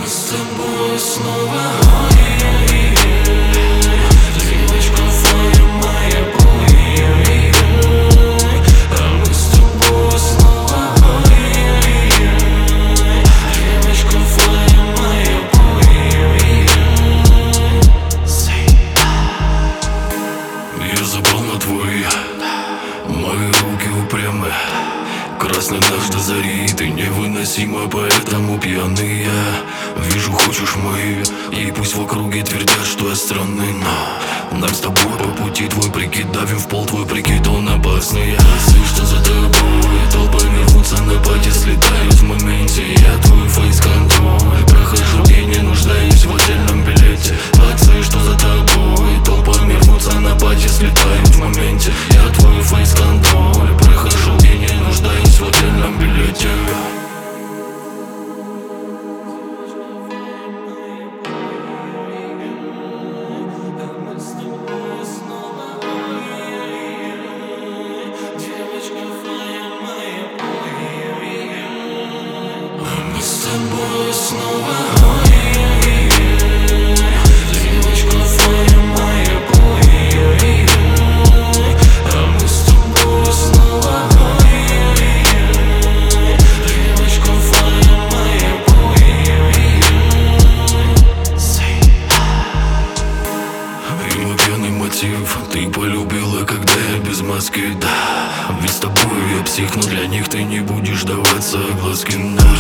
Мы с тобой снова, ой-ой-ой. Девочка твоя моя, ой-ой-ой. А мы с тобой снова, ой-ой-ой. Девочка твоя моя, ой-ой-ой. Я забыл на твои, мои руки упрямы. Красный наш до зари, ты невыносима, поэтому пьяный я. Вижу, хочешь мои, и пусть в округе твердят, что я странный, но нам с тобой по пути, твой прикид давим в пол, твой прикид, он опасный. Я знаю, что за тобой толпами рвутся на пати, слетают в моменте. Я твой фейс-контроль прохожу и не нуждаюсь в отдельном билете. Акции, что за тобой толпами рвутся на пати, слетают в моменте. Я твой фейс-контроль прохожу и не нуждаюсь в отдельном билете. Мы с тобой снова, ой-ой-ой. Девочка твоя моя, ой-ой-ой. А мы с тобой снова, ой-ой-ой. Девочка твоя моя, ой-ой-ой. Рima, пьяный мотив, ты полюбила, когда я без маски, да. Ведь с тобой я псих, но для них ты не будешь давать согласки, да.